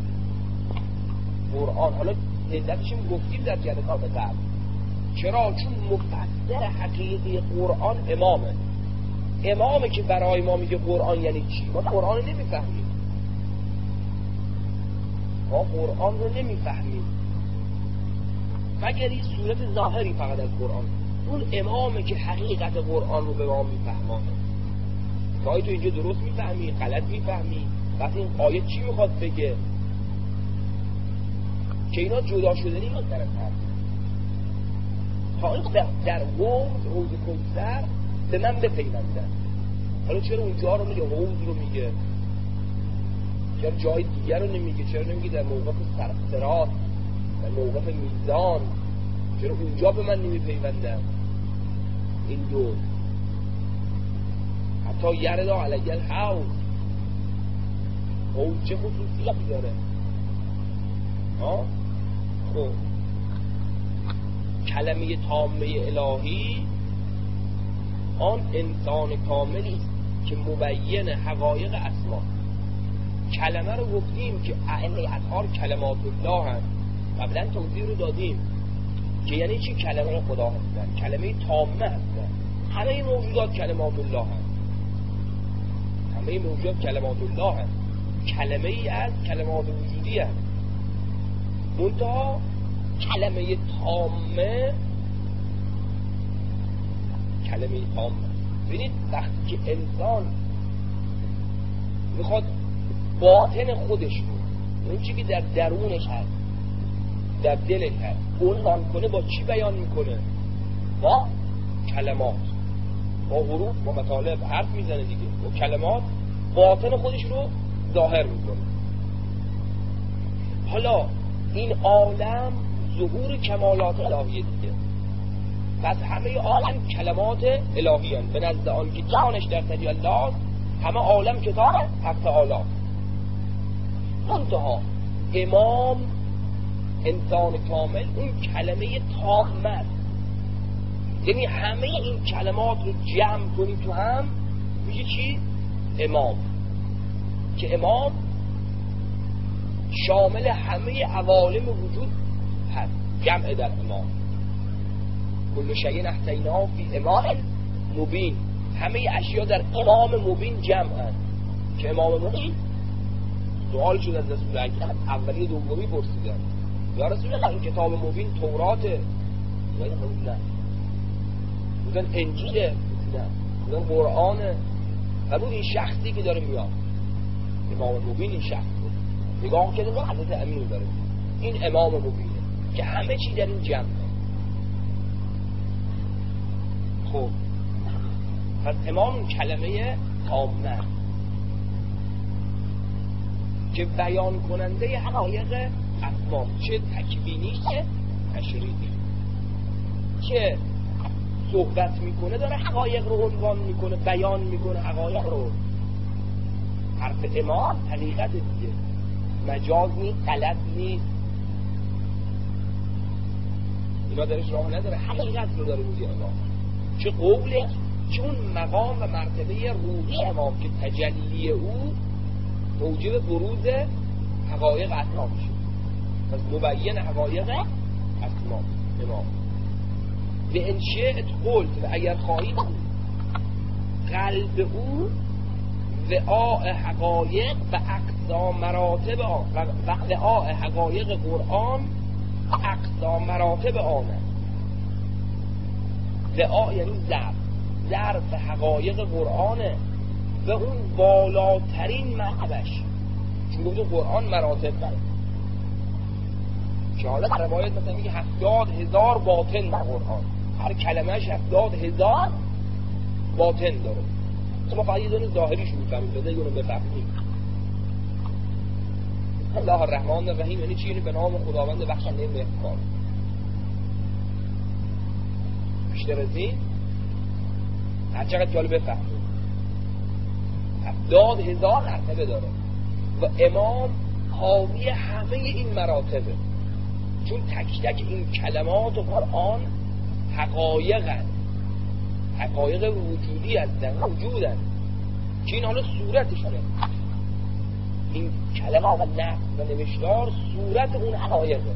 قرآن حالا علتش هم گفتیم در جلسات قبل. چرا؟ چون مفسر حقیقی قرآن امامه که برای ما میگه قرآن یعنی چی. ما قرآن رو نمیفهمیم، مگر این صورت ظاهری فقط از قرآن. اون امامه که حقیقت قرآن رو به ما میفهمانه. که تو اینجا درست میفهمی، غلط میفهمی، وقتی این آیه چی میخواد بگه، که اینا جدا شدنی نیست در اصل. تا این در حوض کوثر به من بپیوندن. حالا چرا اونجا رو میگه، حوض رو میگه، چرا جای دیگر رو نمیگه؟ چرا نمیگه در موقف صراط، در موقف میزان؟ چرا اونجا به من نمیپیوندن؟ این دو حتی یردا علیه الحوض او چه خصوصیتی داره؟ خب کلمه تامه الهی آن انسان کاملی است که مبین حقایق اسما. کلمه رو گفتیم که ائمه اطهار کلمات الله هست، قبلا توضیح رو دادیم که یعنی چی کلمه خدا هستن، کلمه تامه هستن. همه موجودات کلمات الله هست، همه موجودات کلمات الله هست، کلمه ای از کلمات وجودی هست. منتها کلمه تامه ببینید وقتی که انسان میخواد باطن خودش رو، اون چیزی که در درونش هست، در دلش هست، عنوان کنه، با چی بیان میکنه؟ با کلمات، با حروف، با مطالب حرف میزنه دیگه. با کلمات باطن خودش رو ظاهر میکنه. حالا این عالم ظهور کمالات الهیه دیگه. پس همه عالم کلمات الهی هستند. به نزد آن که جانش در تجلی است، همه عالم کتاب حق تعالی. منتها امام انسان کامل اون کلمه تامه است. یعنی همه این کلمات رو جمع کنی تو هم میشه چی؟ امام. که امام شامل همه عوالم وجود هست. جمع در امام کل شیء احصیناه فی امام مبین. همه اشیا در امام مبین جمع هست. که امام مبین سوال شد از رسول اکرم، اولی دومی پرسیدن یا رسول الله این کتاب مبین توراته؟ نه. بودن انجیله؟ نه. بودن قرآنه؟ و بود این شخصی که داره میاد امام مبین، این شخص بود. نگاه کرده نه حضرت امیر داره، این امام مبینه که همه چی در این جمعه. خب پس امام کلمه تامه که بیان کننده حقایق اسما، چه تکوینی چه تشریعی. که صحبت میکنه داره حقایق رو عنوان میکنه، بیان میکنه حقایق رو. حرف امام حقیقت دیگه، مجاز نیست، غلط نیست، اینا درش راه نداره، حقیقت رو داره میگه امام. چه قوله، چه اون مقام و مرتبه روحی امام که تجلی او موجب بروز حقایق اسما میشه. پس مبین حقایق اسما امام. و ان شئت قلت، و اگر خواهید قلب او وعاء حقایق و اقصا مراتب آن، و وعاء حقایق قرآن و اقصا مراتب آن. وعاء یعنی ظرف حقایق قرآنه و اون بالاترین مرتبش. چون گفتم قرآن مراتب داره که حالا روایت مثلا میگه 70,000 باطن در قرآن، هر کلمهش 70,000 باطن داره. ما فقط یه دونه ظاهریش میفهمیم، بده یه دونه بفهمیم. الله الرحمن الرحیم یعنی چی؟ یعنی به نام خداوند بخشنده مهربان. بیشتر از این هر چقدر که حالا بفهمیم 70,000 مرتبه داره و امام حاوی همه این مراتبه. چون تک تک این کلمات و قرآن حقایق هست، حقایق وجودی هستن، وجودن که این حالا صورتشونه. این کلمه و نقل و نوشتار صورت اون حقایقه.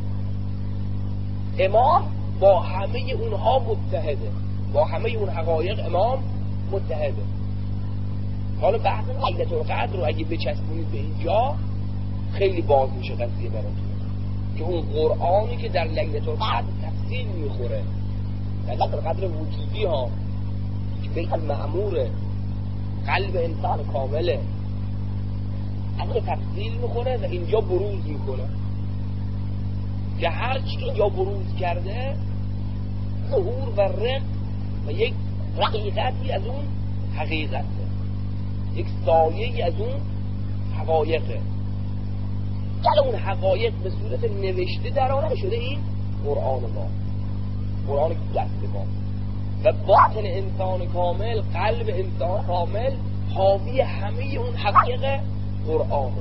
امام با همه اونها متحده، با همه اون حقایق امام متحده. حالا بحث لیلة القدر رو اگه بچسبونید به اینجا خیلی باز میشه قضیه براتون، که اون قرآنی که در لیلة القدر تفصیل میخوره، لیلة القدر وجودی ها که بیت المعموره، قلب انسان کامله، اگه تفصیل میخوره و اینجا بروز میکنه که هر چی که اینجا بروز کرده ظهور و رق و یک حقیقتی از اون حقیقته، یک سایه‌ای از اون حقایقه. حالا اون حقایق به صورت نوشته در آمده شده این قرآن ما، قرآن که دست ما و باطن انسان کامل، قلب انسان کامل حاوی همه اون حقیقت قرآنه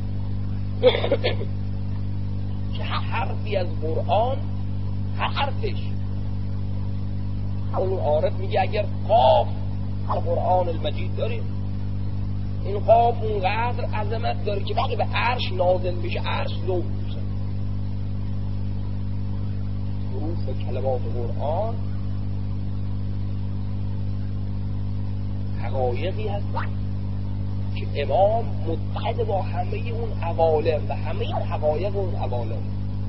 که حرفی از قرآن، هر حرفش، اون عارف میگه اگر قاف قرآن المجید داریم، این قاف اونقدر عظمت داره که وقتی به عرش نازل بشه عرش ذوب میشه. حروف کلمات قرآن حقایقی هست که امام متحد با همه اون عوالم و همه اون حقایق اون عوالم.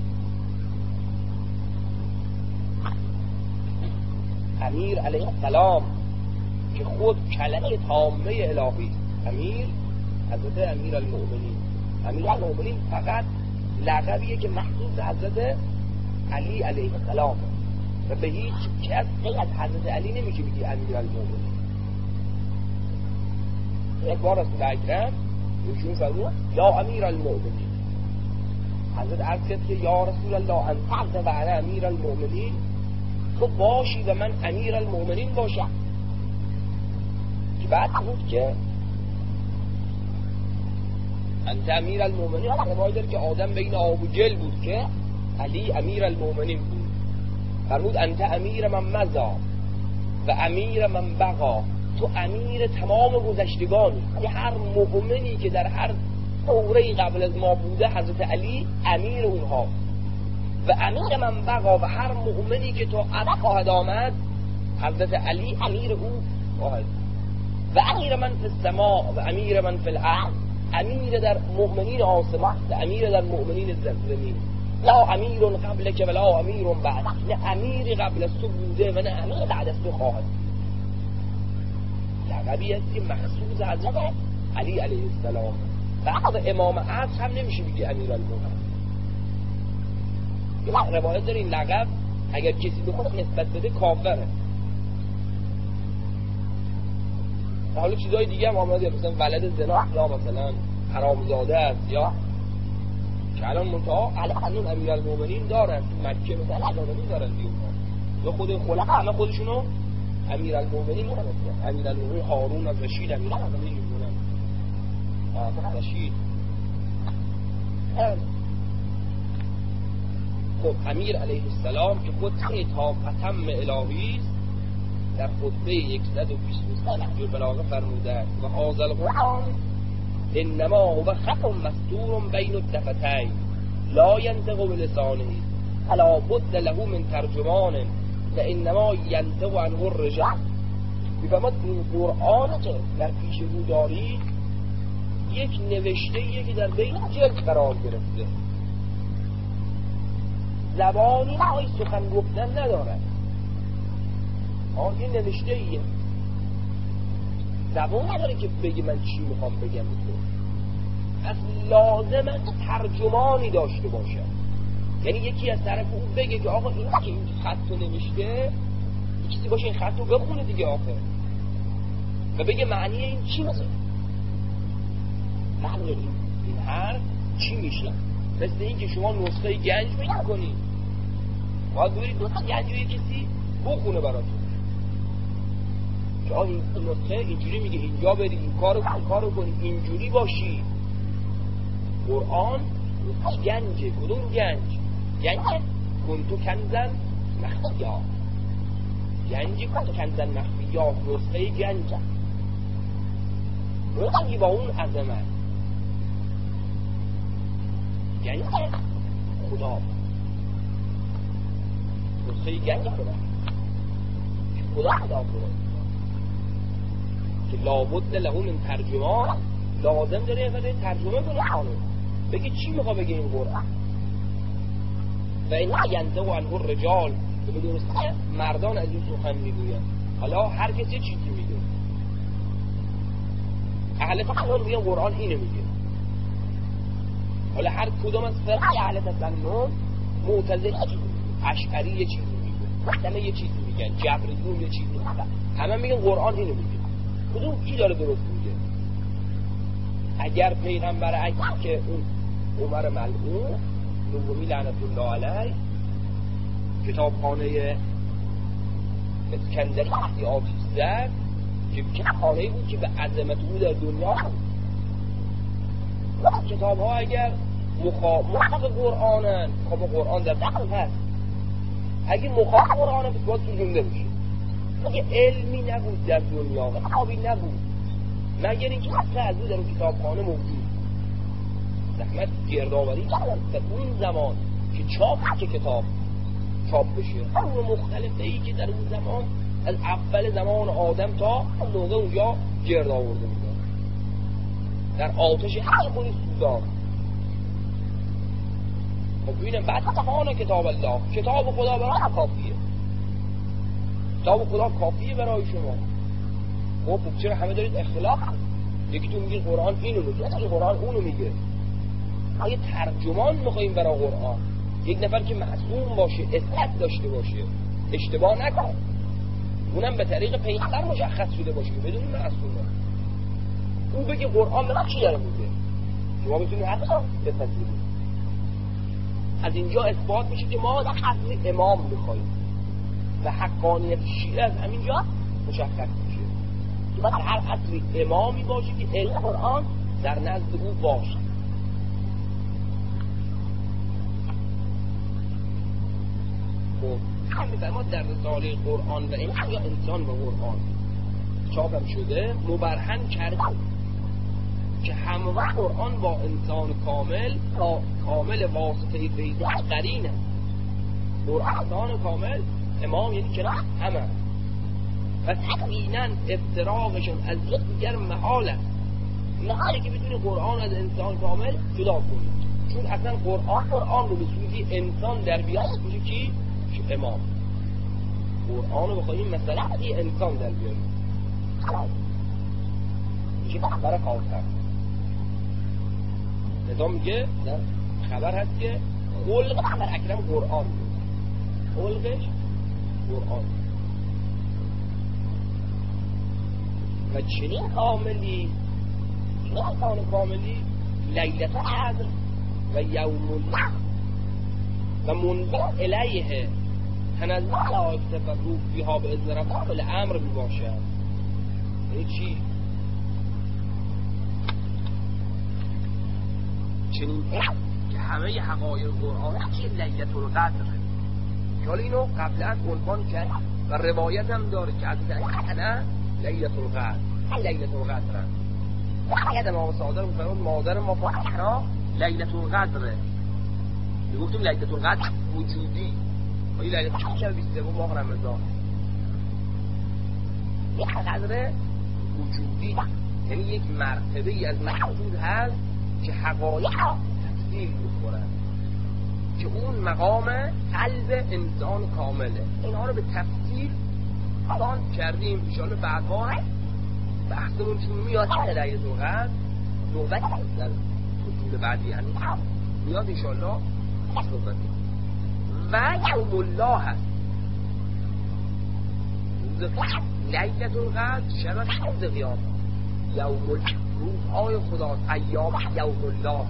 امیر علیه السلام که خود کلمه تامه الهی، امیر حضرت امیر المؤمنین، امیر المؤمنین فقط لقبیه که مخصوص حضرت علی علیه السلام و به هیچ کس غیر از حضرت علی نمیشه بگی امیر المؤمنین. یک بار رسول اکرم ایشون فرمود یا امیر المؤمنین، حضرت عرض کرد که یا رسول الله انت و انا امیر المؤمنین، تو باشی و من امیر المؤمنین باشم. که بعد بود که انت امیر المؤمنین، روایت داره که آدم بین آب و گل بود که علی امیر المؤمنین بود. فرمود انت امیر من مضی و امیر من بقا، تو امیر تمام گذشتگانی، یعنی هر مؤمنی که در هر دوره قبل از ما بوده حضرت علی امیر اونها، و امیر من بقا و هر مؤمنی که تو ابد خواهد آمد حضرت علی امیر او خواهد، و امیر من فی السماء و امیر من فی الارض، امیر در مؤمنین آسمان و امیر در مؤمنین زمین. لا امیر قبل که ولا امیر بعد، نه امیر قبل از تو بوده و نه امیر بعد از تو خواهد. لقبی است که مخصوص حضرت علی علیه السلام. بعد امام عصر هم نمیشه بگی امیر المؤمنین. یه روایت داره این لقب اگر کسی به خود نسبت بده کافره. حالا چیزای دیگه هم آمده، مثلا ولد زنا یا مثلا حرامزاده است، یا که الان منتها الان امیر المؤمنین دارن تو مکه، مثلا الان دارن یا خود خلفا همه خودشونو امیر المؤمنین میگن. امیر المؤمنین هارون از رشید امیر المؤمنین میگن. رشید خب امیر علیه السلام که خود خطاب اتم الهی است، در خطبه 123 نهج البلاغه فرموده و هذا القرآن انما هو خط مستور بین الدفتین لا ينطق بلسانه فلا بد له من ترجمان لانما ينطق عنه الرجال. میفهمد این قرآن که در پیش رو داری یک نوشته‌ایه که در بین جلد قرار گرفته، زبانی نهایی سخن گفتن ندارد، یه نوشته‌ایه، زبان نداره که بگی من چی میخوام بگم. پس لازمه ترجمانی داشته باشه، یعنی یکی از طرف اون بگه که آقا این که این خطو نوشته چیزی باشه این خطو بخونه دیگه آخر، و بگه معنی این چی مثلا، معنی این حرف چی میشه. مثل این که شما نسخه گنج پیدا کنید، باید برید نسخه گنج رو کسی بخونه براتون که آقا این نسخه اینجوری میگه اینجا برید این کارو کنید اینجوری باشی. قرآن گنجه. کدوم گنج؟ گنج کنتو کنزن مخفیات، گنج کنتو کنزن مخفیات، نسخه گنج نسخه با اون عظمت. گنج خدا، نسخه گنج خدا که لابد له من ترجمان، لازم داره یه ترجمه کنه قانون، بگه چی میخوا بگه این قرآن. و این ینطق عنه الرجال، که بدون مردان از این سخن میگوین. حالا هر کسی چیزی میگه، اهل تسنن میگه قرآن اینو میگه، حالا هر کدوم از فرقه اهل تسنن، معتزله اشعری یه چیزی میگه، محتمه یه چیزی میگن، جبریون یه چیزی میگن، همه میگن قرآن اینو میگه. کدوم کی داره درست میگه؟ اگر پیغمبر اکرم که اون عمر ملعون نومی لعنت الله علیه کتابخانه اسکندری وقتی آتیش زد که خانه‌ای بود که به عظمت او در دنیا کتاب ها اگر مخالف قرآنن، خب قرآن در داخل هست، اگر مخالف قرآن پس باید سوزونده بشه. مگه علمی نبود در دنیا و کتابی نبود مگر اینکه اصلا از او در اون کتابخانه موجود زحمت گردآوری کردن در اون زمان که کتاب چاپ بشه. اون مختلفه ای که در اون زمان از اول زمان آدم تا موقع اونجا گرد آورده بود در آتش هر کنی سوزان. خب ببینم بعد تفانا کتاب الله، کتاب خدا برای کافیه، کتاب خدا کافیه برای شما. خب چرا همه دارید اختلاف؟ یکیتون میگه قرآن اینو میگه، یکی قرآن اونو میگه. ما یه ترجمان میخواییم برای قرآن، یک نفر که معصوم باشه، اصالت داشته باشه، اشتباه نکنه، اونم به طریق پیغمبر مشخص شده باشه بدون معصومه. اون بگه قرآن به چی داره میگه، شما میتونید حتی بپذیرید. از اینجا اثبات میشه که ما در اصل امام میخواییم و حقانیت شیعه از همینجا مشخص میشه که باید هر اصل امامی باشه که علم قرآن در نزد او باشه. هم میفرماد در رساله قرآن و این یا انسان و قرآن چاپم شده مبرهن کرده که همراه قرآن با انسان کامل واسطه فیض قرینه. قرآن کامل امام یعنی کنار همه و تقرینا افتراقشون از یکدیگر محاله که بتونی قرآن از انسان کامل جدا کنی، چون اصلا قرآن رو به صورتی انسان در بیاد میشه کی؟ امام. قرآن رو بخواهیم مثلا یه انسان در بیاریم میشه خبر کافر. نظام میگه در خبر هست که خلق خبر اکرم قرآن بود، خلقش قرآن و چنین کاملی انسان کاملی لیلت القدر و یوم الله و منزل الیه تنزل ملائکه و روح فیها به اذن ربهم الامر میباشد. یعنی چی؟ چنین که همه حقایق قرآن که لیلة القدر که حالا اینو قبلا عنوان کرد و روایت هم داره که از انا لیلة القدر لیلة القدر حقیقت امام صادق میفرمود مادر ما فاطمه لیلة القدر میگفتیم لیلة القدر وجودی و این لیلة القدر 22 ماه رمضان یک قدر وجودی یعنی یک مرتبه ای از وجود هست که حقایق تفصیل می‌خورن که اون مقام قلب انسان کامله. اینها رو به تفصیل الان کردیم ان شاء الله بعدها بحثمون چون میاد در لیلة القدر نوبت در اصول بعدی یعنی میاد ان شاء الله صحبت و یوم الله هست. لیلة القدر شب روز قیامت، یوم روزهای خدا، ایام یوم الله،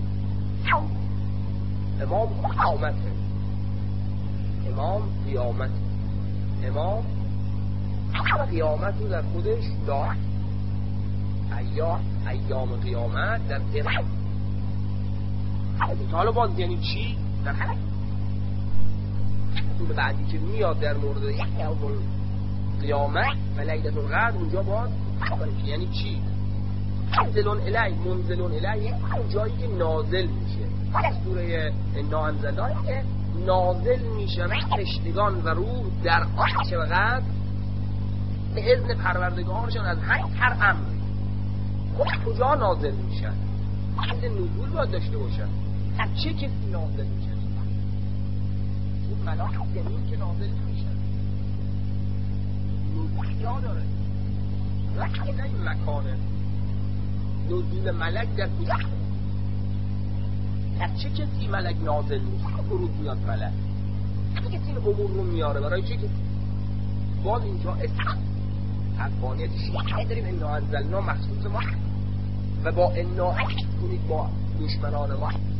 امام قیامت، امام قیامت، امام قیامت رو در خودش داره. ایام قیامت در قیامت حالا باز یعنی چی؟ در حلق اصول بعدی که میاد در مورد یوم قیامت و لیلة القدر اونجا باز یعنی چی؟ منزلون الی اون جایی که نازل میشه. از سوره انا انزلناه که نازل میشه فرشتگان و روح در آتش و قدر به اذن پروردگارشان از هر امر. خب کجا نازل میشن؟ اصل نزول باید داشته باشن. از چه کسی نازل میشن؟ اون ملاک زمین که نازل میشن نزول جا داره وقتی نه این مکانه. نزول ملک در کجا؟ از چه کسی ملک نازل میشه؟ فرود میاد ملک. چه کسی این امور رو میاره؟ برای چه کسی؟ باز اینجا اسم حقانیت شیعه داریم. انا انزلنا مخصوص ما و با انا کنید با دشمنان ما